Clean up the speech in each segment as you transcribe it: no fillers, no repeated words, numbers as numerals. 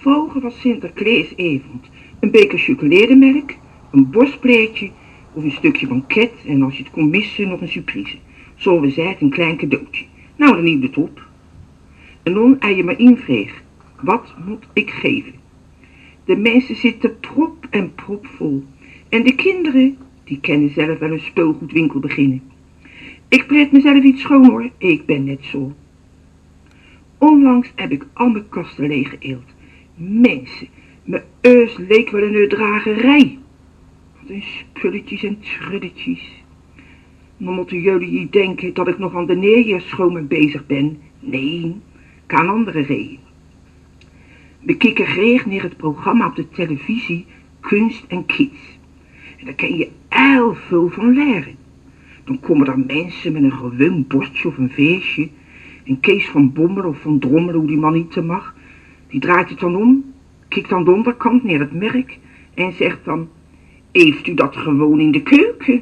Vroeger was Sinterklaasavond een beker chocolademelk, een borstpleetje of een stukje banket en als je het kon missen nog een surprise. Zoals we zeiden, een klein cadeautje. Nou, dan niet het op. En dan als je maar invreeg, wat moet ik geven? De mensen zitten prop en propvol. En de kinderen, die kennen zelf wel een speelgoedwinkel beginnen. Ik pret mezelf iets schoon hoor, ik ben net zo. Onlangs heb ik al mijn kasten leeggeëeld. Mensen, mijn eus leek wel een dragerij. Wat een spulletjes en trudletjes. Dan moeten jullie niet denken dat ik nog aan de neerjaar schoon mee bezig ben. Nee, ik aan andere reden. We kijken graag naar het programma op de televisie Kunst en Kids. En daar kan je heel veel van leren. Dan komen er mensen met een gewoon bordje of een veertje. En Kees van Bommel of van Drommel, hoe die man niet te mag. Die draait het dan om, kijkt aan de onderkant naar het merk en zegt dan: heeft u dat gewoon in de keuken?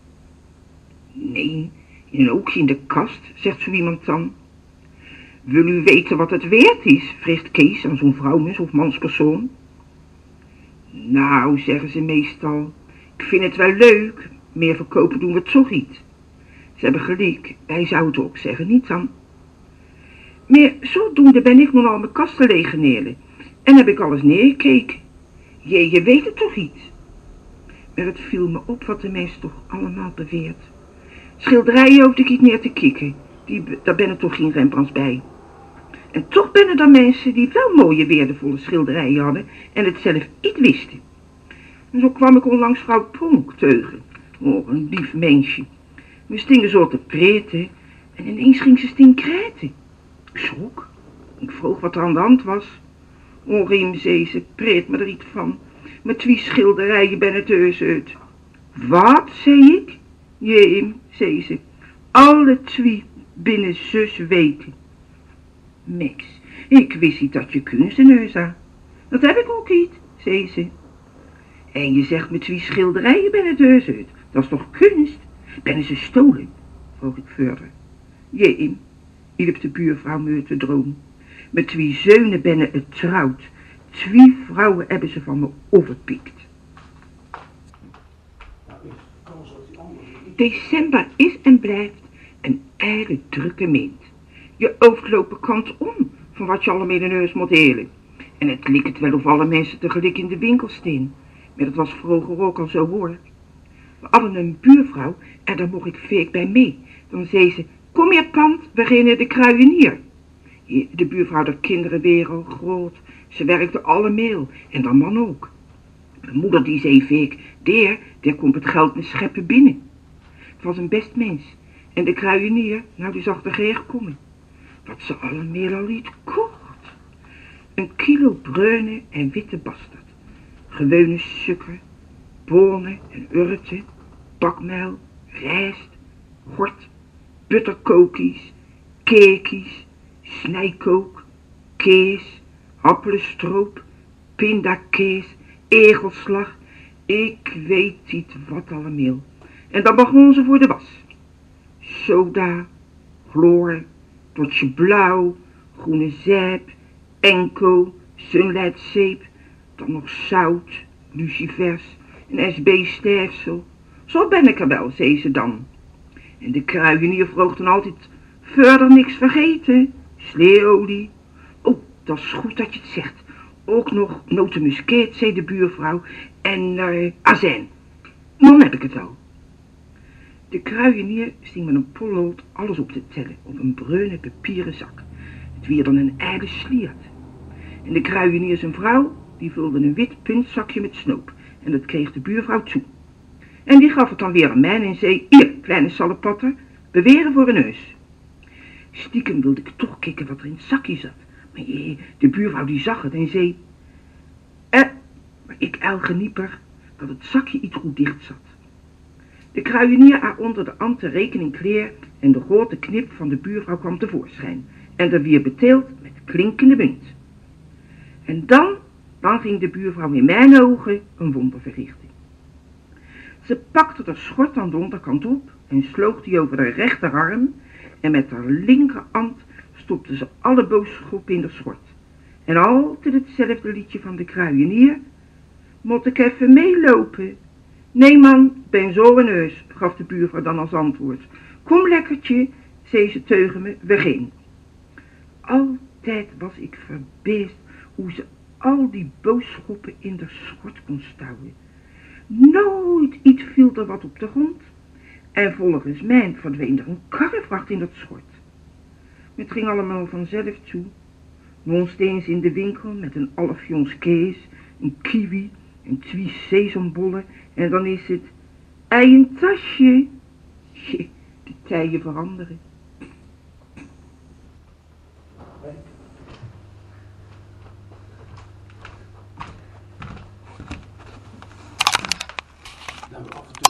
Nee, in een hoekje in de kast, zegt zo iemand dan. Wil u weten wat het waard is, vraagt Kees aan zo'n vrouwmens of manspersoon. Nou, zeggen ze meestal, ik vind het wel leuk, meer verkopen doen we het toch niet. Ze hebben gelijk, wij zouden het ook zeggen, niet dan. Maar zodoende ben ik nog al mijn kasten leeggenelen en heb ik alles neergekeken. Je weet het toch niet? Maar het viel me op wat de mensen toch allemaal beweert. Schilderijen hoefde ik niet meer te kikken, daar ben er toch geen Rembrandts bij. En toch ben er dan mensen die wel mooie weerdevolle schilderijen hadden en het zelf niet wisten. En zo kwam ik onlangs vrouw Pronk teugen. Oh, een lief mensje. We stingen zo te preten en ineens ging ze stinkrijten. Ik schrok. Ik vroeg wat er aan de hand was. O, Riem, zei ze, preet me er iets van. Met 2 schilderijen ben het heus uit. Wat, zei ik? Jeem, zei ze, alle 2 binnen 6 weken. Max, ik wist niet dat je kunst in huis had. Dat heb ik ook niet, zei ze. En je zegt met 2 schilderijen ben het heus uit. Dat is toch kunst? Ben ze stolen? Vroeg ik verder. Jeem, hielp de buurvrouw me te droom. Met 2 zeunen ben het trouwd. 2 vrouwen hebben ze van me overpikt. December is en blijft een erg drukke maand. Je hoofd lopen kant om van wat je allemaal in de neus moet helen. En het lijkt het wel of alle mensen tegelijk in de winkel staan. Maar dat was vroeger ook al zo hoor. We hadden een buurvrouw en daar mocht ik vaak bij mee. Dan zei ze, kom je pand, we gaan naar de kruidenier. De buurvrouw, de kinderen weer al groot. Ze werkte allemaal en de man ook. Mijn moeder die zei vaak, daar komt het geld met scheppen binnen. Het was een best mens. En de kruidenier, nou die zag er graag komen. Wat ze allemaal al niet kocht. 1 kilo bruine en witte bastard. Gewone suiker, bonen en urten, bakmeel, rijst, gort, butterkokies, cakejes, snijkook, kees, appelenstroop, pindakaas, egelslag, ik weet niet wat allemaal. En dan begonnen ze voor de was. Soda, chloor, potje blauw, groene zeep, enko, sunlightzeep, dan nog zout, lucifers, een SB-sterfsel. Zo ben ik er wel, zei ze dan. En de kruidenier vroeg dan altijd, verder niks vergeten, sleeolie. Oh, dat is goed dat je het zegt. Ook nog notenmuskaat, zei de buurvrouw, en azijn. Dan heb ik het al. De kruidenier sting met een potlood alles op te tellen op een bruine papieren zak. Het weer dan een ijle sliert. En de kruidenier zijn vrouw, die vulde een wit puntzakje met snoep en dat kreeg de buurvrouw toe. En die gaf het dan weer aan mij en zei, hier, kleine sallepatter, beweren voor een neus. Stiekem wilde ik toch kijken wat er in het zakje zat. Maar de buurvrouw die zag het en zei, maar ik genieper dat het zakje iets goed dicht zat. De kruidenier haar onder de ante rekening kleer en de grote knip van de buurvrouw kwam tevoorschijn en er weer beteeld met klinkende munt. En dan ging de buurvrouw in mijn ogen een wonder verrichten. Ze pakte de schort aan de onderkant op en sloeg die over de rechterarm en met haar linkerhand stopte ze alle boodschappen in de schort. En altijd hetzelfde liedje van de kruienier. Moet ik even meelopen? Nee man, ben zo een neus, gaf de buurvrouw dan als antwoord. Kom lekkertje, zei ze tegen me, we gaan. Altijd was ik verbeest hoe ze al die boodschappen in de schort kon stouwen. Nooit iets viel er wat op de grond. En volgens mij verdween er een karrevracht in dat schort. Het ging allemaal vanzelf toe. Woonst eens in de winkel met een halfje ons kees, een kiwi en 2 sesambollen en dan is het een tasje. De tijden veranderen.